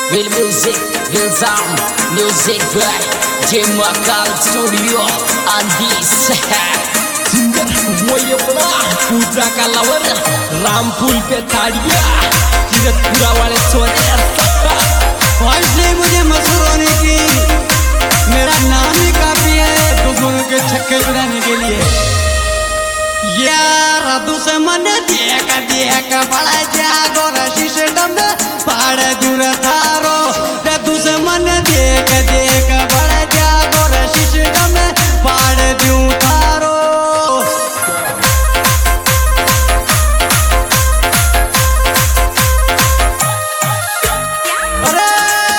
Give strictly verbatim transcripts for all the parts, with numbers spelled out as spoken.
Real music, real sound, music by J Makal Studio and this singer वो ये बड़ा पूजा का लवर रामपुर पे ताड़िया किरतपुरा वाले सोने इसलिए मुझे मशहूर होने की मेरा नाम ही काफी है दुश्मनों के छक्के छुड़ाने के लिए। यार दुश्मन देख देख बड़ा जागो रशी से डम पाड़ दूर थारो दुश्मन देख देख बड़ा जागो रशी से डम पाड़ दूं थारो। अरे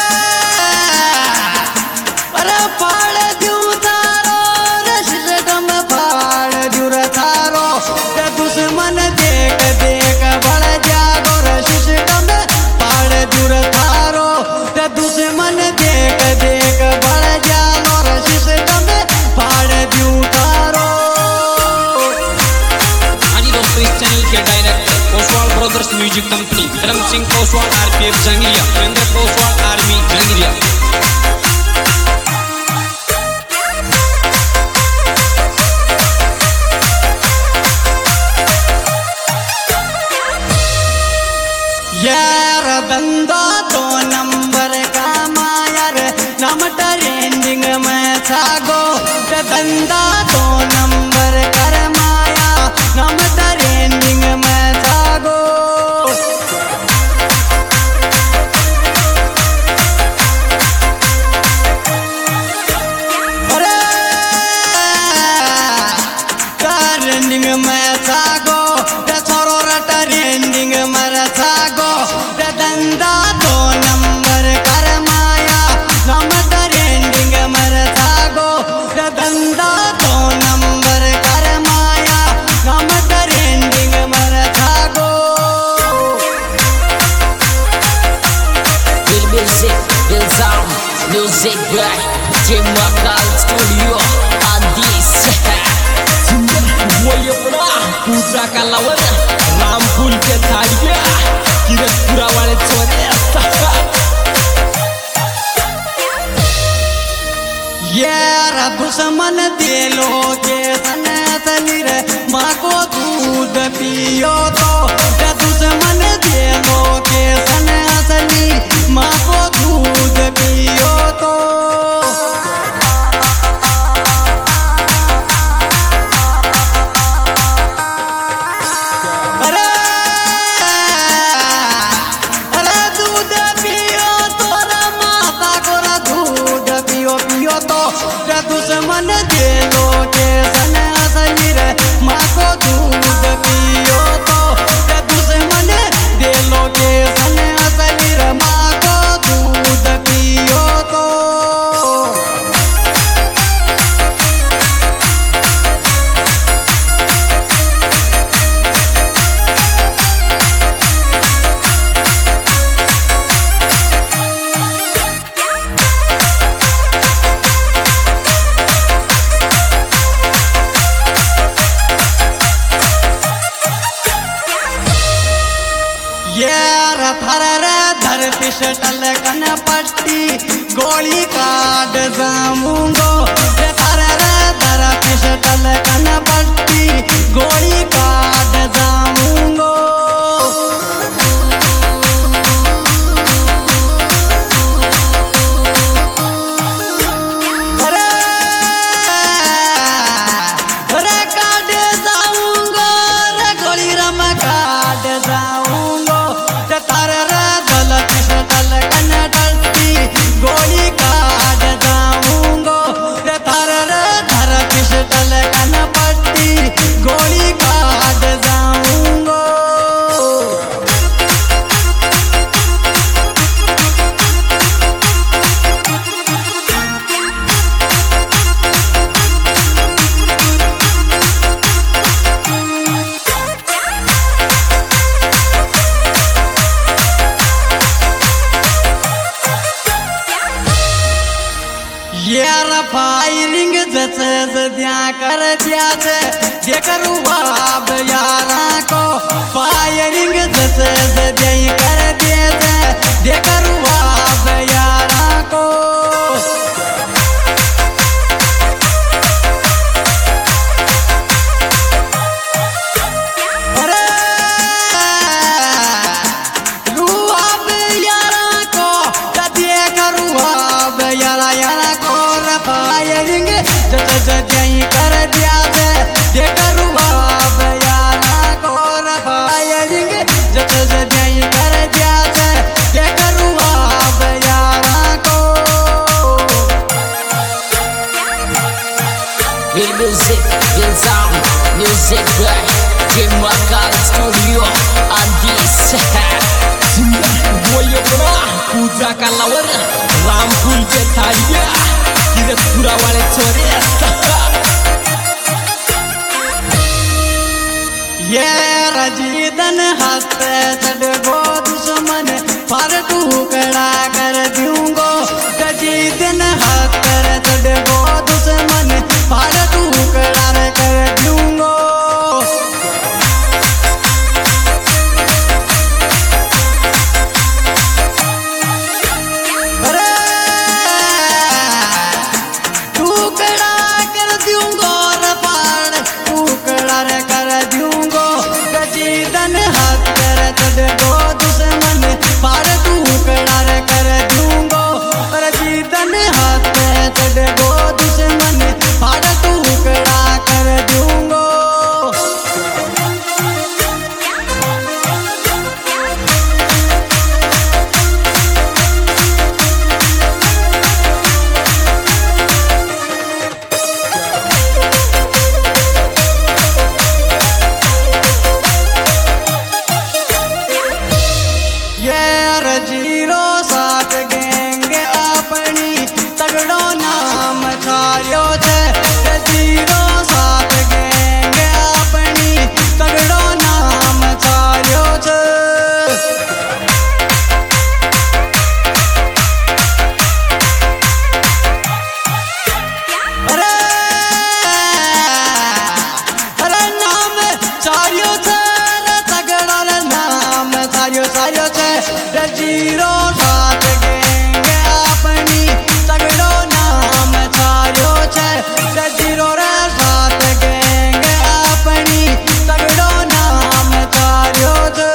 अरे पाड़ दूं थारो रशी से डम पाड़ दूर थारो दुश्मन देख देख बड़ा जागो रशी से डम पाड़ दूर थारो दुश्मन देख देख बड़ा जागो रशी से डम पाड़ दूं थारो। हाँ जी दोस्तों, इस चैनल के director Koswal brothers music company Dharam Singh Koswal RPF Jangaliya Surendra Koswal army Jangaliya. यार बंदा दो नंबर का मायर नम ट्रेंडिंग में छागो बंदा दो नंबर कर माया नम ट्रेंडिंग में छागो। अरे ट्रेंडिंग में छागो छोरो ट्रेंडिंग में छागो दंदा दो नंबर कर माया नम ट्रेंडिंग मर छागो दंदा दो नंबर कर माया नम ट्रेंडिंग मर छागो। Real music, real sound, music by J Makal Studio and this singer वो ये बड़ा पूजा का लवर रामपुर पे ताड़िया किरतपुरा वाले सोने यार दुश्मन दिलो के सने तली रे माँ को दूध पियो तो दुश्मन दिलो के सने तली माँ को दूध पियो तो। अरे अरे दूध पियो तो माता को दूध पियो पियो तो दुश्मन दिलो के सने असली रे माँ को दूध पियो तो दुश्मन दिलो के सने असली रे माँ को दूध पियो तो। यार थर धर पिस्टल कन पट्टी गोली काट जाऊंगो थर धर पिस्टल कन पट्टी गोली काट जाऊंगो। अरे अरे काट जाऊंगो रे गोली रम काट जाऊंगो तार दल पिस्टल कन डलती गोली काट जाऊंगो तार धर पिस्टल कन पट्टी गोली काट जाऊंगो। यार फायरिंग जस द्या कर द्याच दे करू बाब यारा को फायरिंग जस द्या कर द्याच दे करू बाब Jimakal Studio and this Boy bra पूजा का लवर रामपुर के थाड़िया किरतपुरा वाले छोरे ये रजीदन हंसते चढ़गो दुश्मन पर टुकड़ा कर दूंगो रजीदन हंसते चढ़गो दुश्मन पर टुकड़ा कर दूंगो अरे टुकड़ा कर दूंगो रे पाड़ टुकड़ा कर दूंगो रजीदन हत्तर चढ़गो दुश्मन पार टुकड़ा कर दूंगो रजीदन हत्तर चढ़गो दुश्मन पार टुकड़ा कर दूंगो ये रजीरो साथ गेंगे अपनी तगड़ो नाम छायो छे रजीरो साथ गेंगे अपनी तगड़ो नाम छायो छे अरे अरे नाम छायो छे रे तगड़ो नाम छायो छायो छे रजीरो साथ गेंगे अपनी तगड़ो नाम छायो छे रजीरो रे साथ गेंगे अपनी तगड़ो नाम छायो छे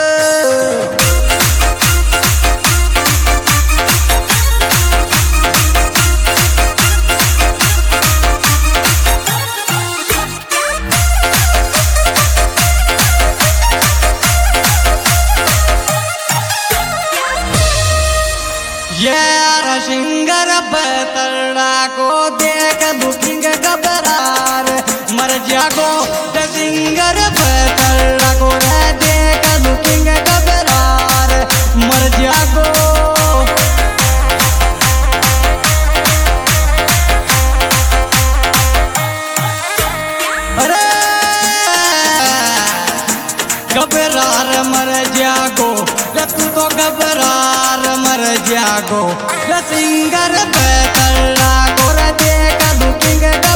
ये रशिंगर बतड़ा को देख बुकिंग घबरार मर जागो रशिंगर बतड़ा को रे देख बुकिंग घबरार मर जागो अरे घबरार मर जागो तू तो घबरार मर जागो रसिंगर बतड़ा को रे देख बुकिंग